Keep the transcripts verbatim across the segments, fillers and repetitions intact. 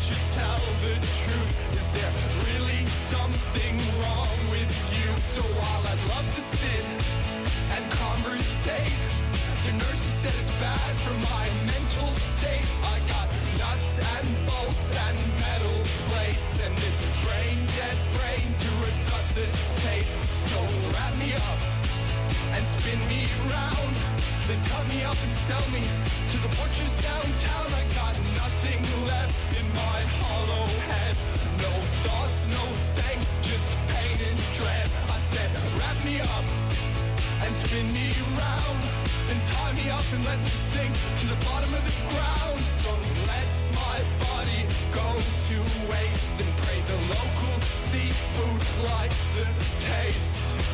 should tell the truth. Is there really something wrong with you? So while I'd love to sit and conversate, the nurses said it's bad for my mental state. I got nuts and bolts and metal plates and this brain dead brain to resuscitate. So wrap me up and spin me round, then cut me up and sell me to the butchers downtown. I got nothing left in my hollow head. No thoughts, no thanks, just pain and dread. I said wrap me up and spin me round, then tie me up and let me sink to the bottom of the ground. Don't let my body go to waste, and pray the local seafood likes the taste.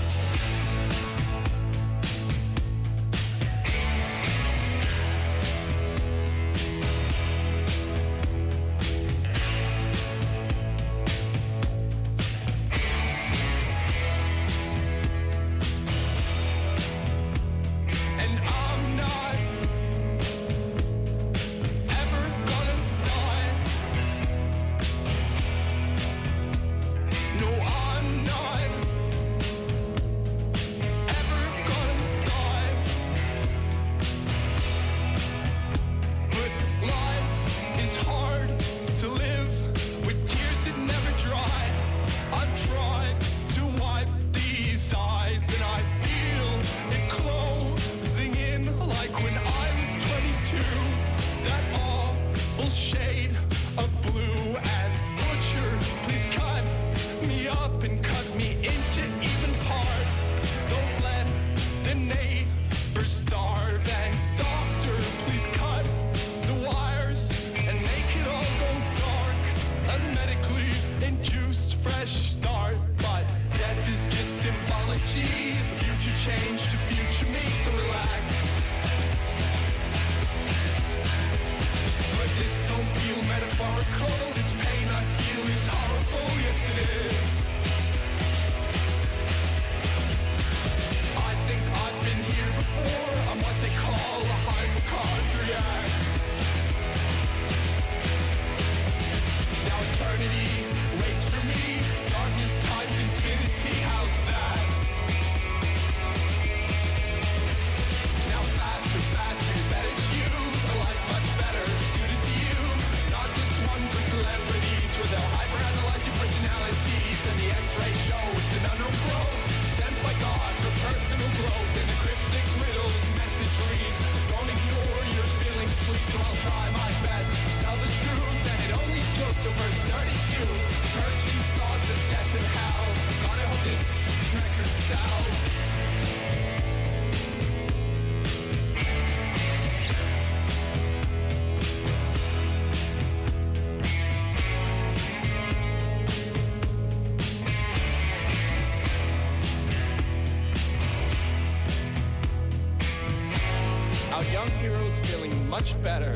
Much better.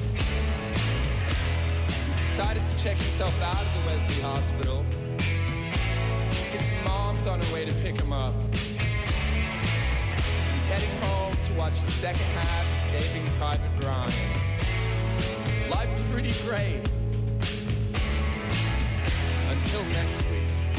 He's decided to check himself out of the Wesley Hospital. His mom's on her way to pick him up. He's heading home to watch the second half of Saving Private Ryan. Life's pretty great. Until next week.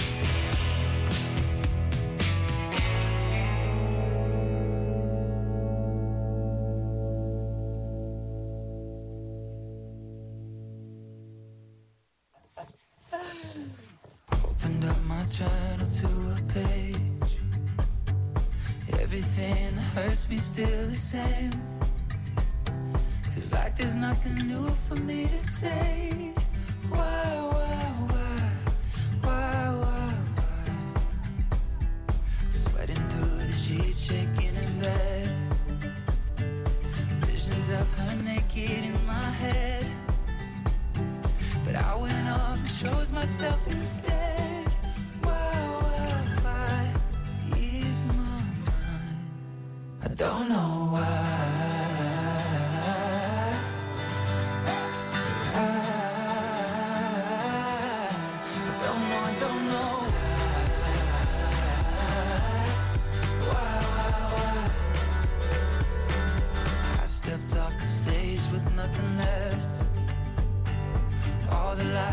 Journal to a page. Everything that hurts me still the same. Feels like there's nothing new for me to say. Why, why, why, why, why, why? Sweating through the sheets, shaking in bed. Visions of her naked in my head. But I went off and chose myself instead. I don't know why. I, I don't know, I don't know why. Why, why, why? I stepped off the stage with nothing left. All the lights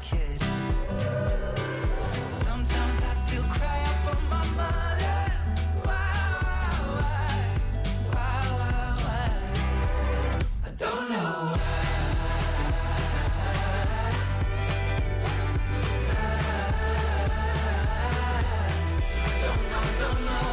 kid. Sometimes I still cry out for my mother. Why, why, why, why, why? I don't know why. Don't know, don't know.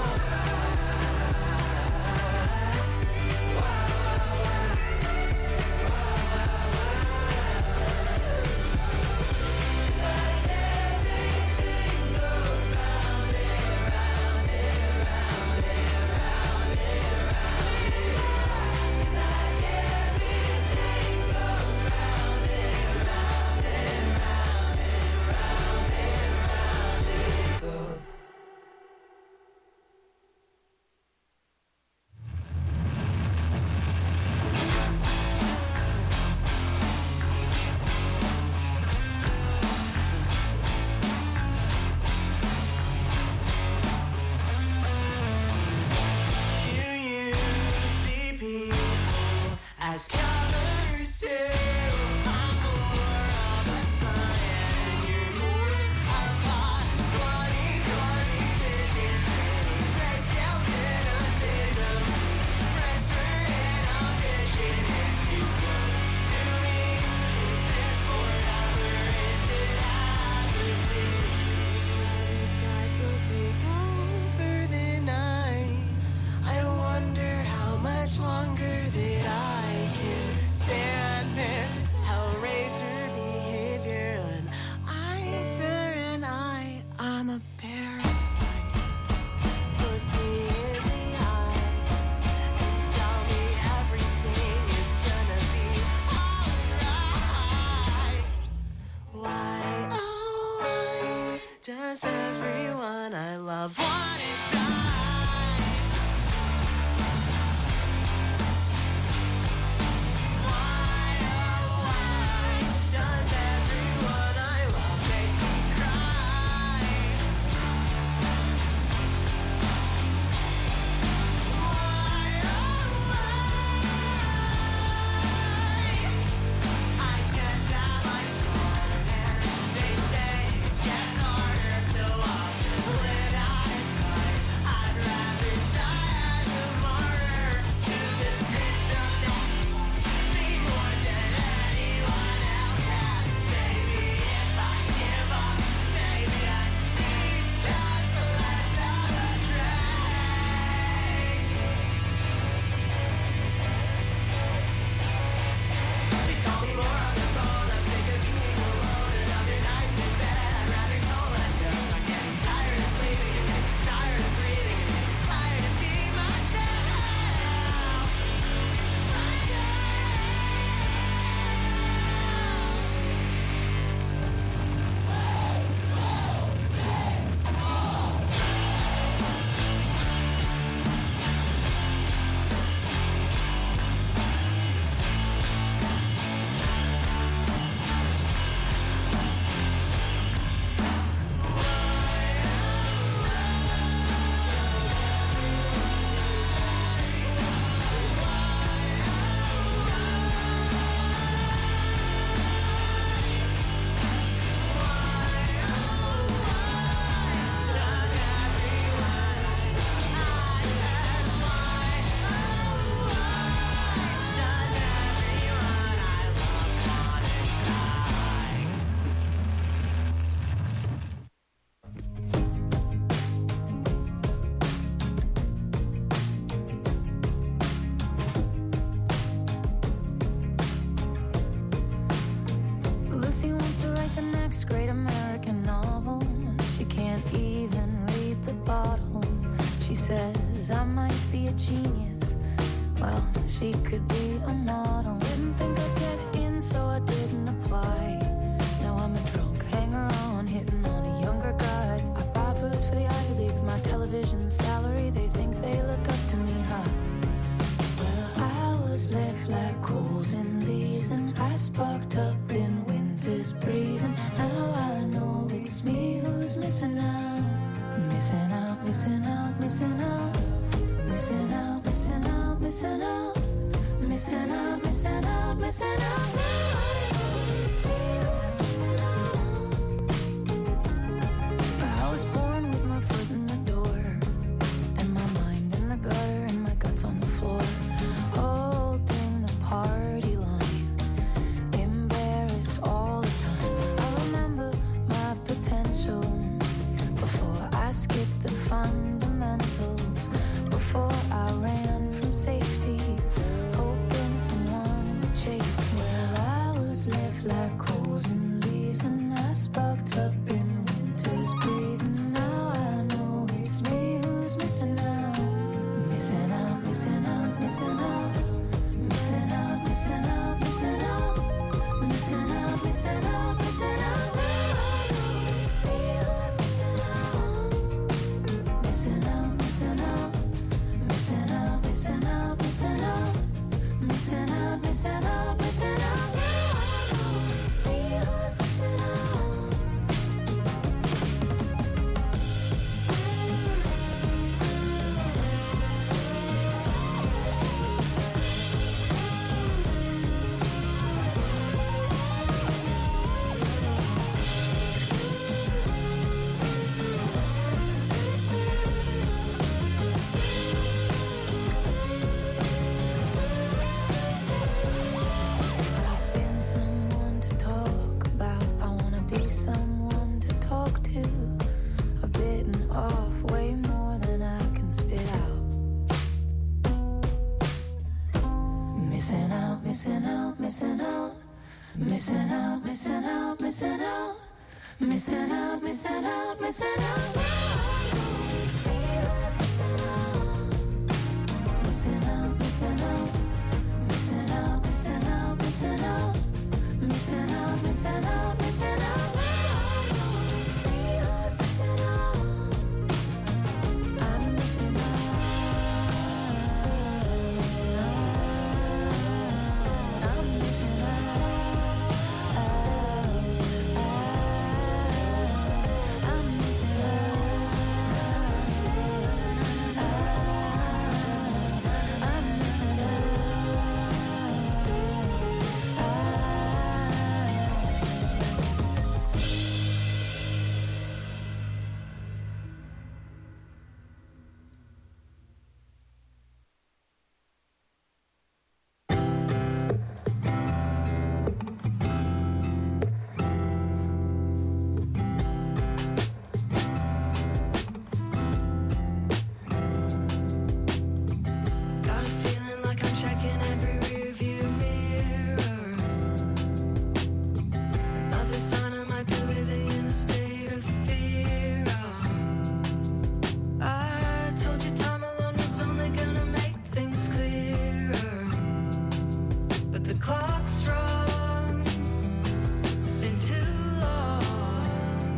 Does everyone I love want to die? Why, oh why does everyone I love make me cry? Why, oh why? I guess that life's harder. They say it gets harder, so I'll just live out of sight. I'd rather die as a martyr to the system that's me more than anyone else has. Maybe if I give up, maybe I need just the less of a drag. Please call me more on the phone. I'm sick of being alone. Another night in this bed. I'd rather go myself. I'm getting tired of sleeping and tired of breathing and tired of being myself. Lucy wants to write the next great American novel. She can't even read the bottle. She says I might be a genius. Well, she could be a model. Didn't think I'd get in, so I didn't apply. Now I'm a drunk hanger-on, hitting on a younger guy. I buy booze for the Ivy League with my television salary. They think they look up to me, huh? Well, I was left like coals in leaves, and I sparked up in winter's breeze. And now I know it's me who's missing out. Missing out, missing out, missing out. Missing out, missing out, missing out. Missing out, missing out, missing out. Now I know it's me who's missing out. I sparked up in winter's breeze, and now I know it's me who's missing out. Missing out, missing out, missing out. Missing out, missing out, missing out. Missing out, missing out, missing out. Now I know it's me who's missing out. Missing out, missing out. Missing out, missing out, missing out. Missing out, missing out, missing out. Now I know it's me who's missing out. I've been someone to talk about. I wanna be someone to talk to. I've bitten off way more than I can spit out. Missing out, missing out, missing out. Missing out, missing out, missing out. Missing out, missing out, missing out. Now I know it's me who's missing out. Missing out, missing out. Missing out, missing out, missing out. Missing out, missing out, missing out. Now I know it's me who's missing out. I'm missing out. I'm missing out. I'm missing out. I'm missing out. Got a feeling like I'm checking every rearview mirror. Another sign I might be living in a state of fear. I told you time alone was only gonna make things clearer, but the clock's strong. It's been too long.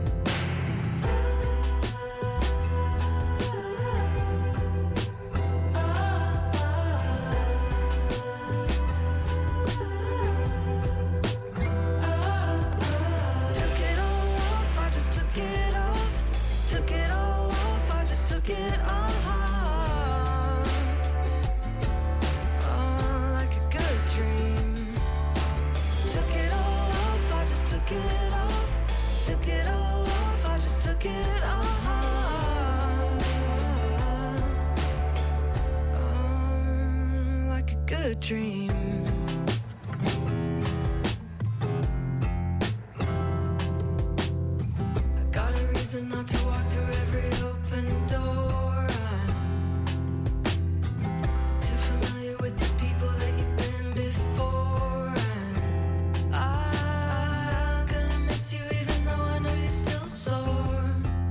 Took it all off, I just took it off. Took it all off, I just took it off. Oh, like a good dream. Took it all off, I just took it off. Took it all off, I just took it off. Oh, like a good dream. I got a reason not to walk through every open door. I'm too familiar with the people that you've been before. And I'm gonna miss you even though I know you're still sore.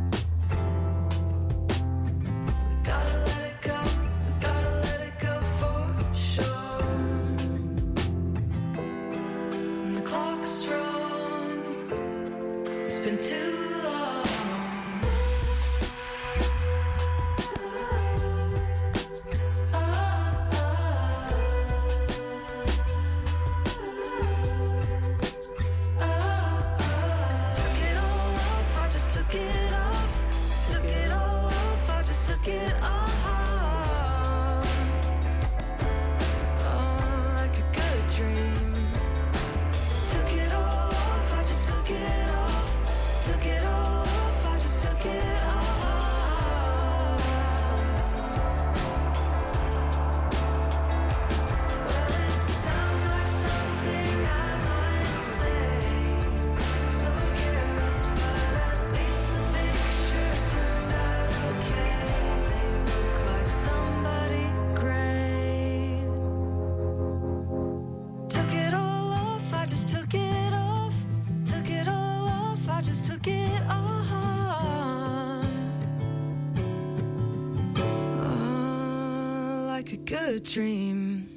We gotta let it go, we gotta let it go for sure. And the clock's strong, it's been too long. Took it all off, I just took it off. Took it all off, I just took it off. Oh, like a good dream. Took it all off, I just took it off. Took it just took it all. Oh, like a good dream.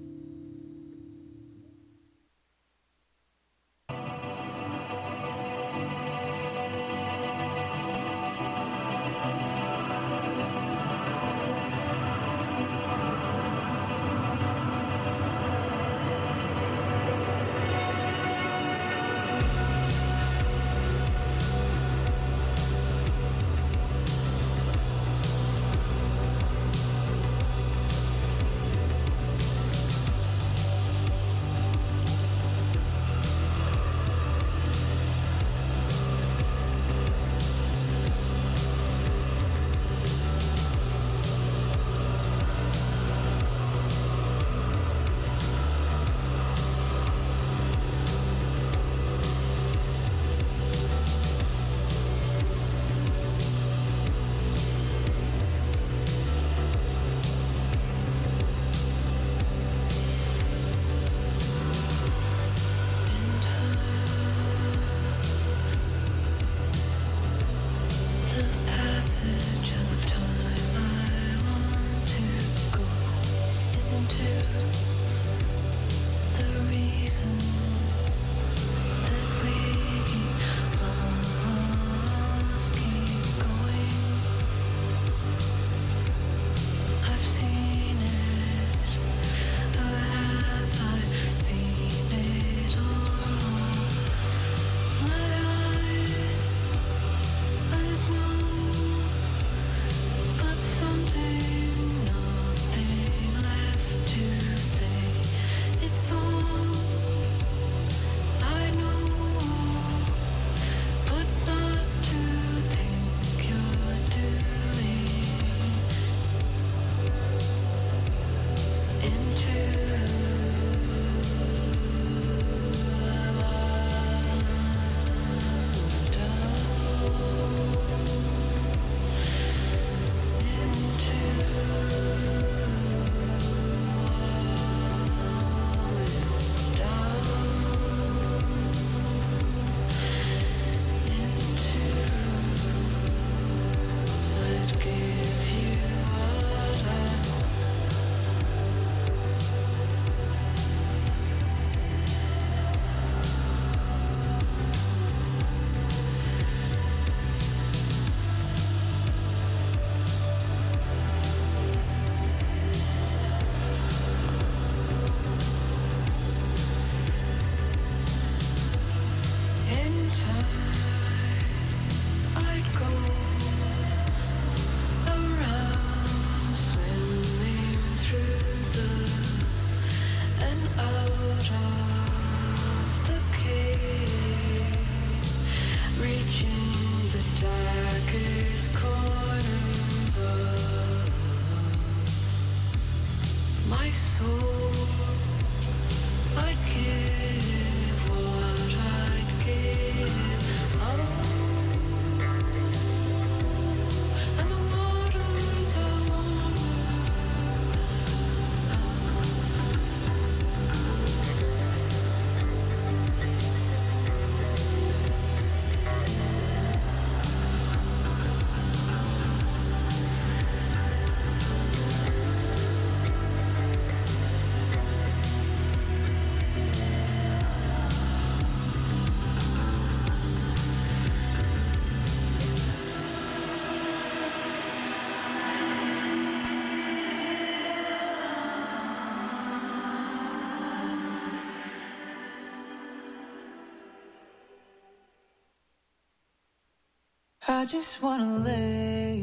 I just wanna lay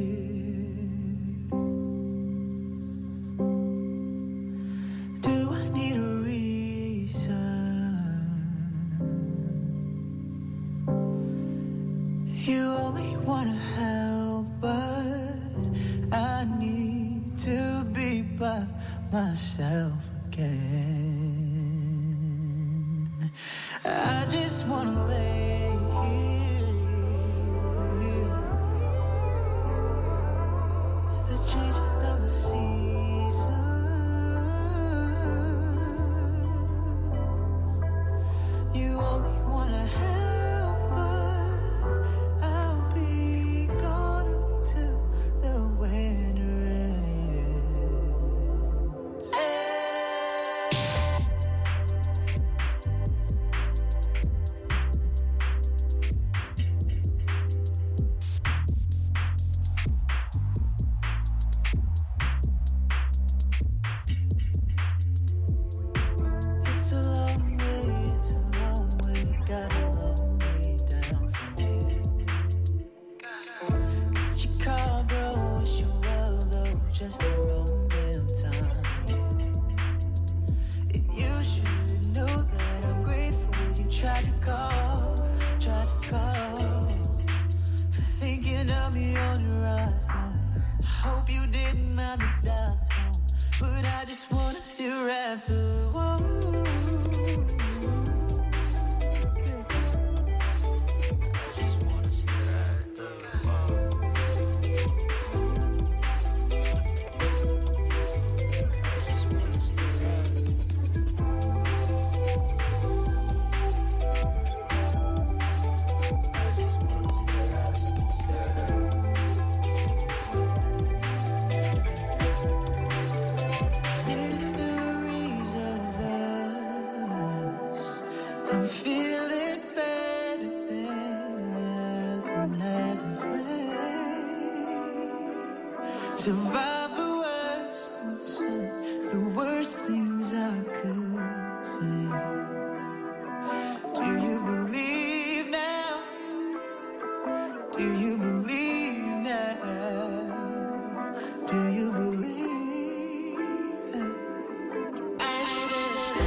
here. Do I need a reason? You only wanna help, but I need to be by myself again. I just wanna lay seasons. You only wanna help, but survive the worst and said the worst things I could say. Do you believe now? Do you believe now? Do you believe that I should?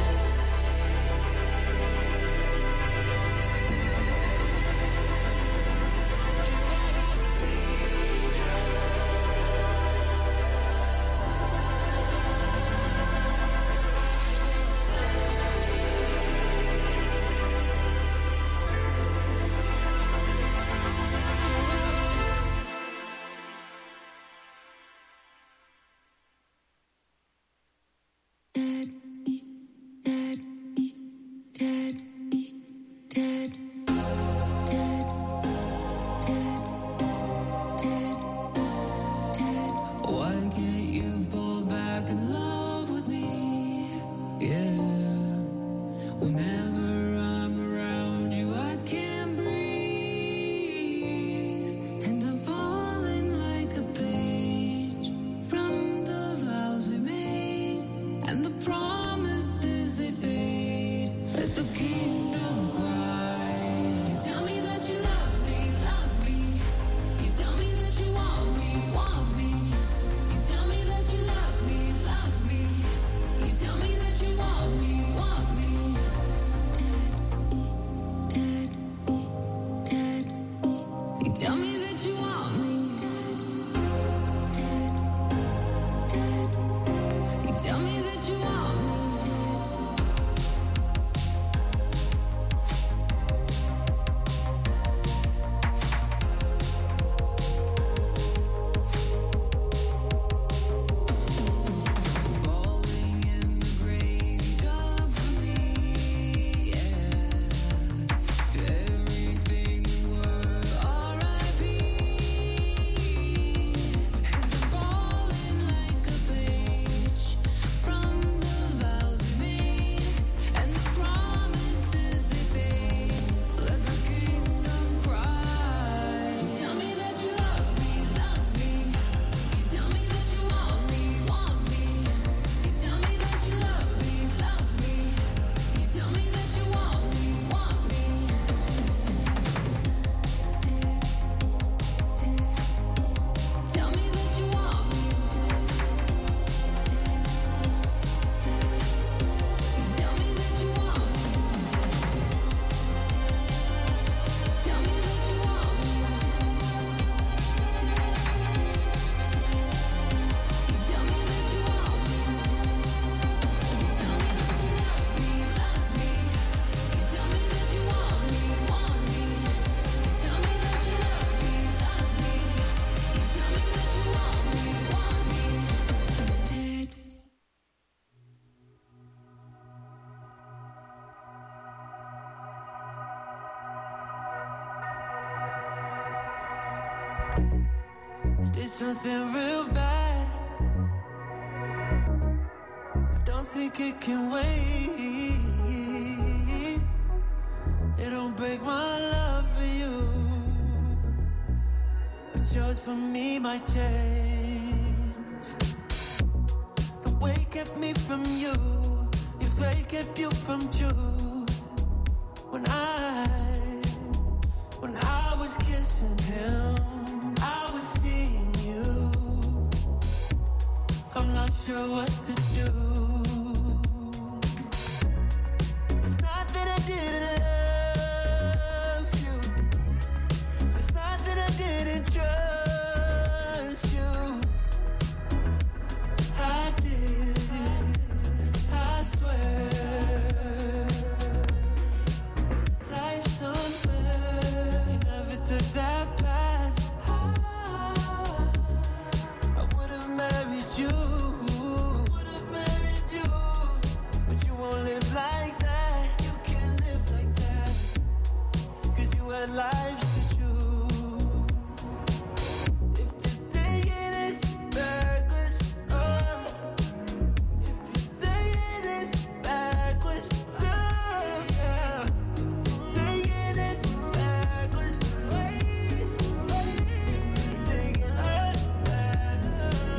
Did something real bad. I don't think it can wait. It don't break my love for you, but yours for me might change. The way kept me from you, your fate kept you from truth. When I, when I was kissing him, I was seeing you. I'm not sure what to do. It's not that I didn't love you. It's not that I didn't trust you. I did, I swear. Life's unfair. You never took that path. Married you, would have married you, but you won't live like that. You can't live like that, 'cause you had lives to choose. If you're taking this backwards, oh, if you're taking this backwards, oh, yeah. If you're taking this backwards, wait, wait. If you're taking us backwards.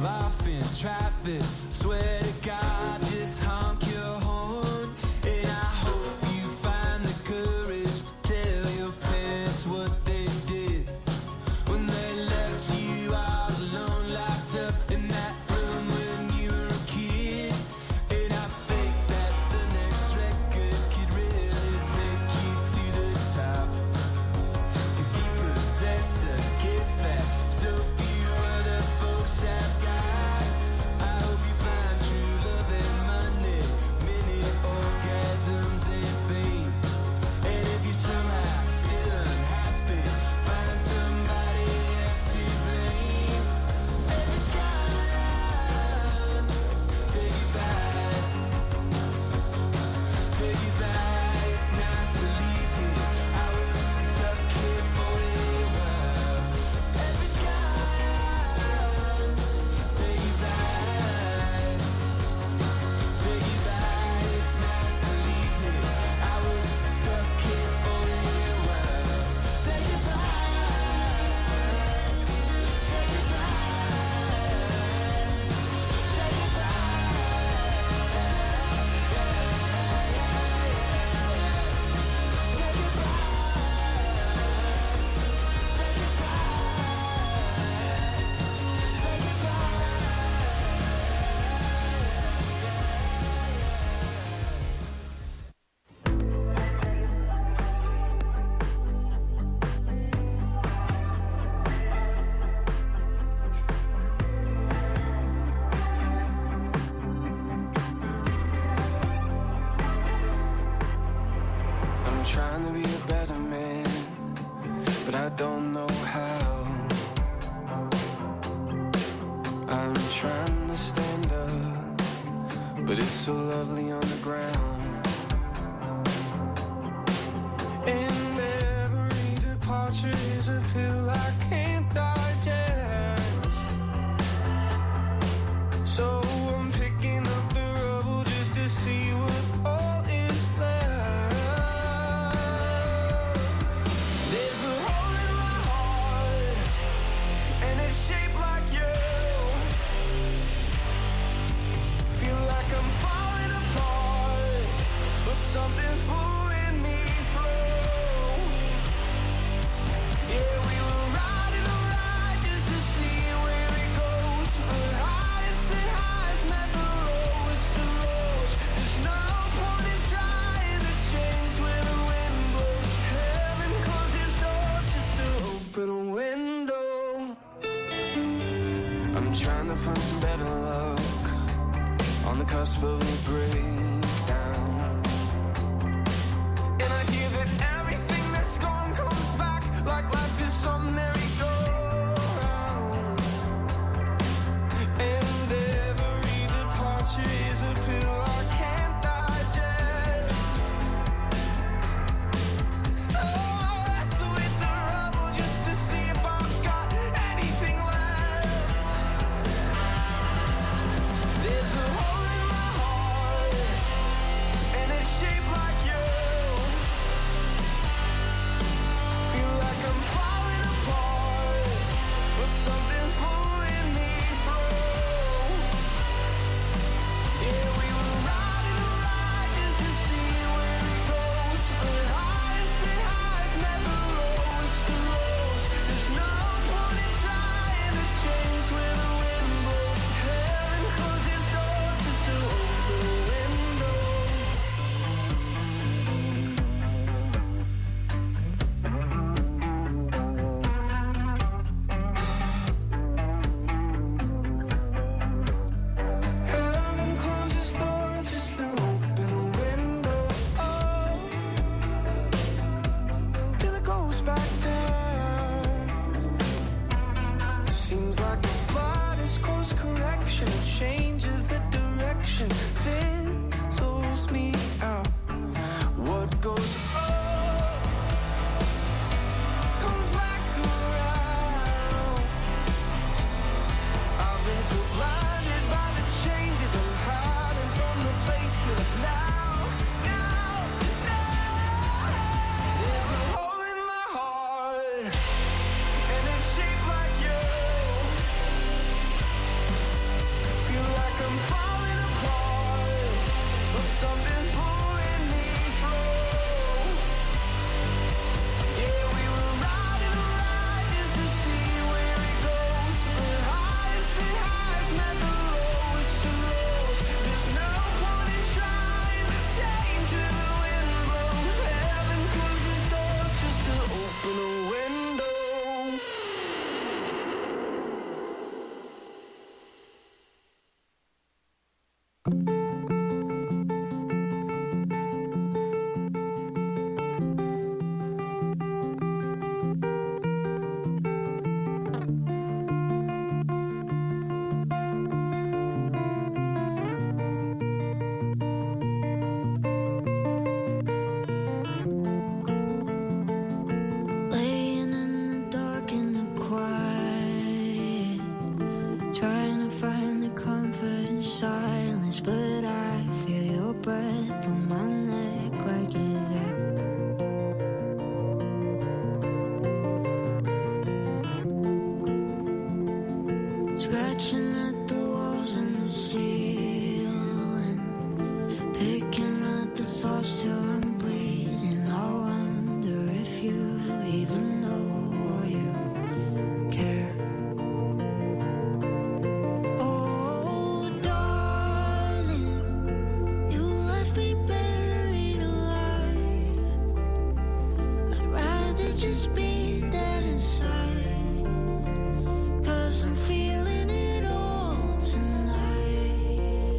off in traffic. Swear to God, just honk your horn. And I hope you find the courage to tell your parents what they did when they left you all alone, locked up in that room when you were a kid. And I think that the next record could really take you to the top, 'cause you possess a gift that so few other folks have got. I hope you find true love and money, many orgasms and fame. And if you're somehow still unhappy, find somebody else to blame. And it's gone, say goodbye, say goodbye. It's nice to leave here. I was stuck here for a while. If it's gone, say goodbye, say goodbye. It's nice to leave here. I was stuck here for a while. Say goodbye, say goodbye, say I'm trying to be a better man, but I don't know how. I'm trying to stand up, but it's so lovely on the ground. And every departure is a pill I can't digest. So I'm picking up the rubble just to see what all is left. There's a hole in my heart, and it's shaped like you. Feel like I'm falling apart, but something's pulling me through. Yeah, we were riding the ride just to see where it goes. But highest and highs met the lowest of lows. There's no point in trying to change where the wind blows. Heaven closes doors just to open a window. I'm trying to find some better luck on the cusp of a breakdown. And I hear that everything that's gone comes back, like life is some merry-go-round. And every departure is a pill I can't digest. So I'll wrestle with the rubble just to see if I've got anything left. There's a hole in my heart, just be dead inside, 'cause I'm feeling it all tonight.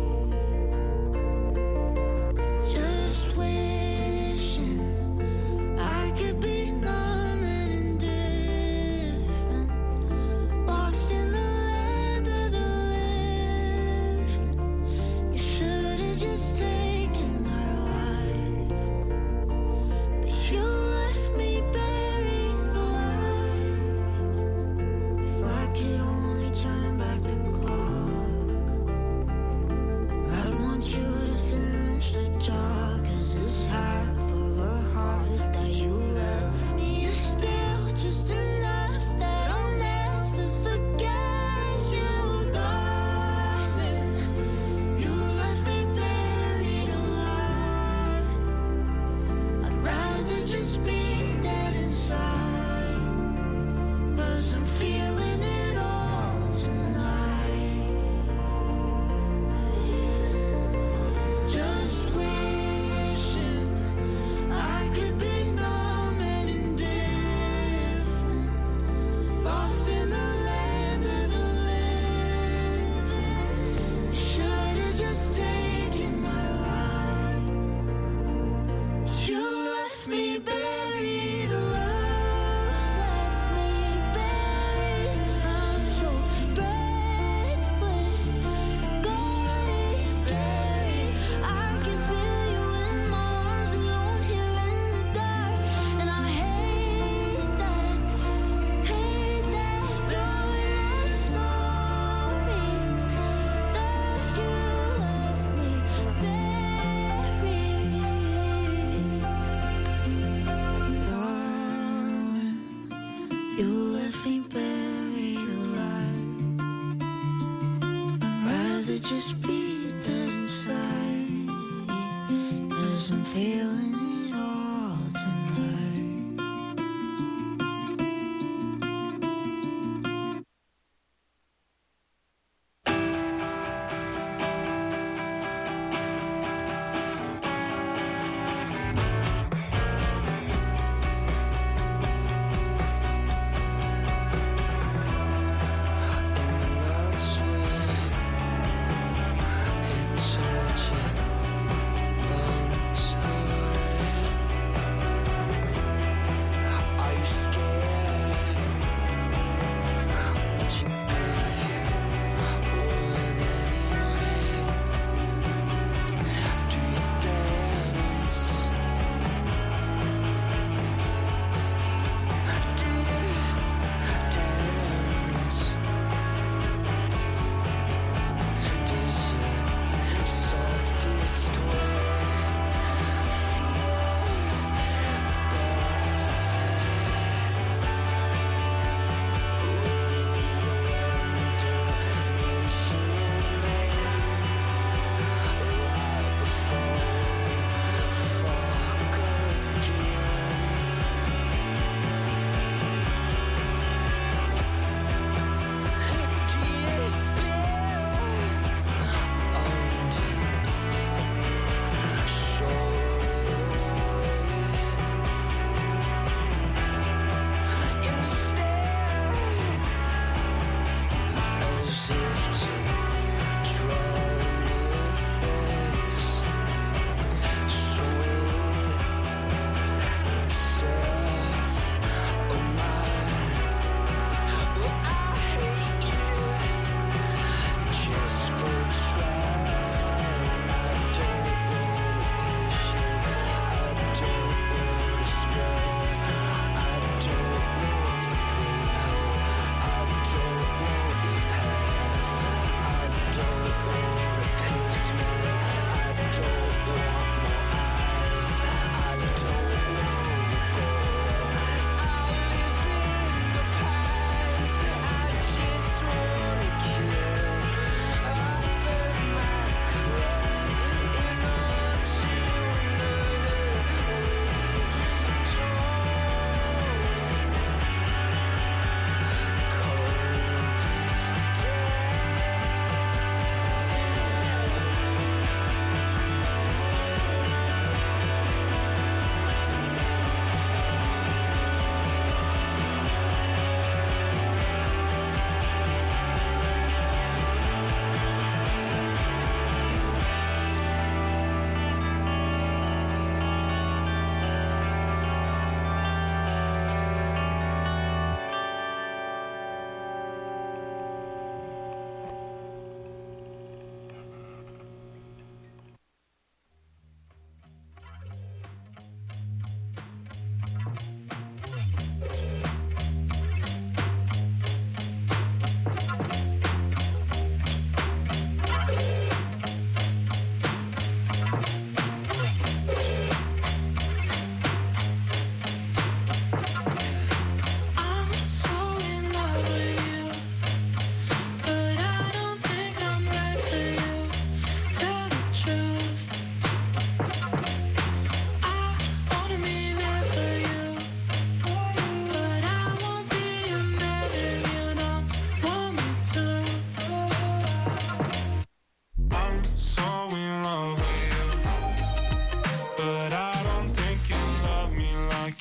Just wishing I could be numb and indifferent, lost in the land of the living. You should have just taken my life, but you left me buried alive. If I could only turn back the clock, I'd want you to finish the job, 'cause it's half of a heart that you left me. You're still just enough that I'll never forget you, darling. You left me buried alive. I'd rather just be dead inside, 'cause I'm feeling it all tonight. Just wishing I could be numb and indifferent, lost in the land of the living. You should have just taken my life. You left me buried alive, left me buried. I'm so breathless. God is scary. I can feel you in my arms alone here in the dark, and I hate that, hate that you're sorry that you left me buried. Darling, you left me buried alive. I'd rather just be dead inside, 'cause I'm feeling it all tonight. It tortured bones away.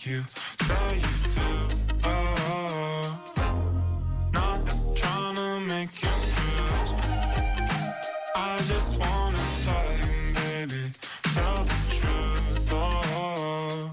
you say you do. Oh, not trying to make you good. I just wanna tell you, baby, tell the truth. Oh,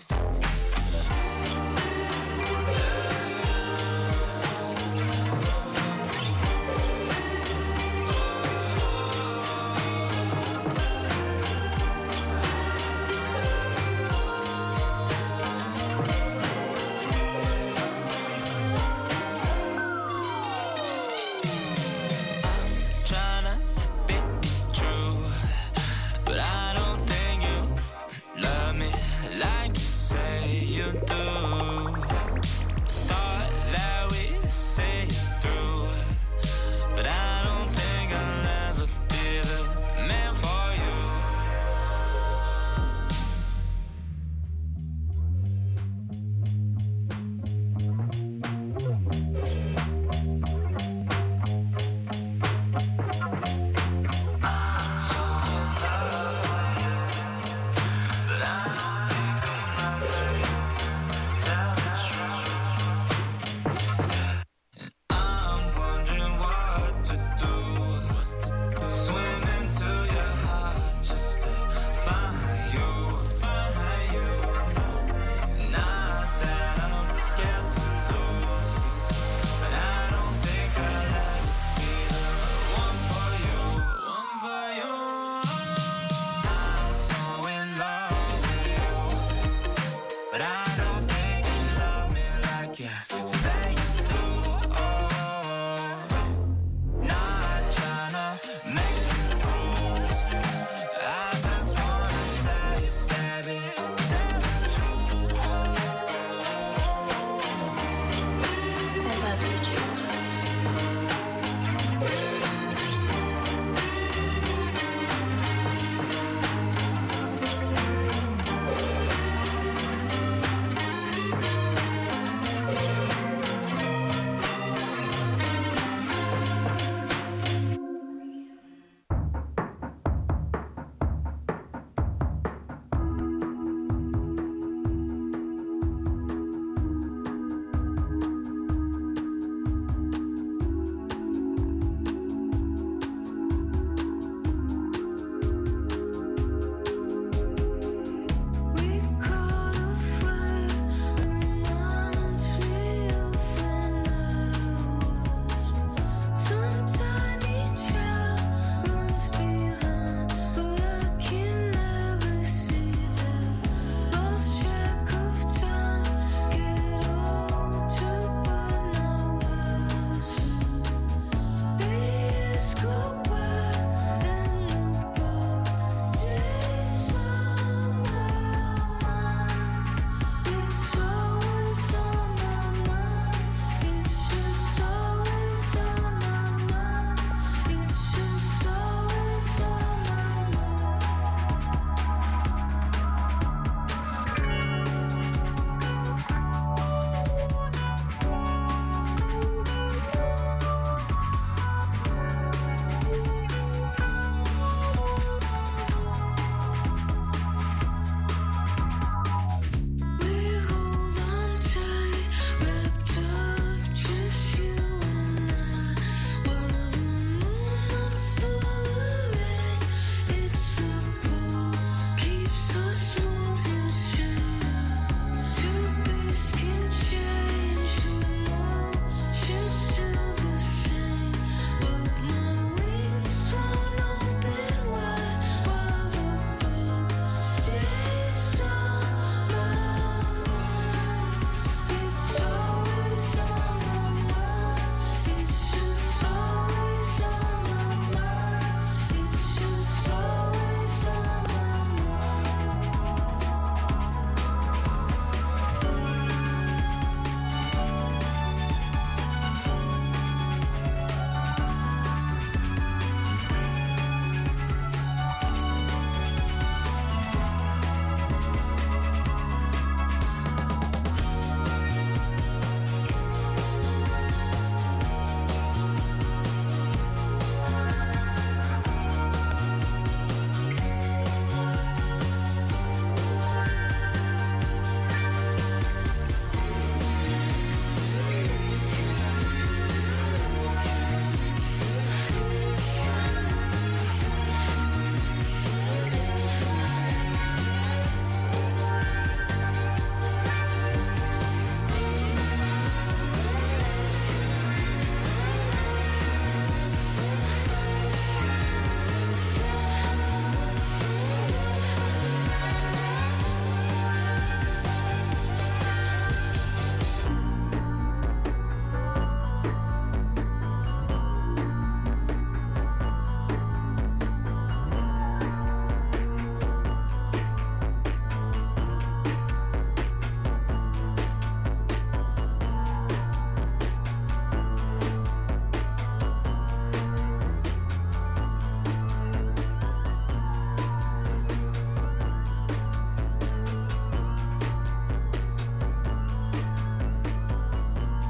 but I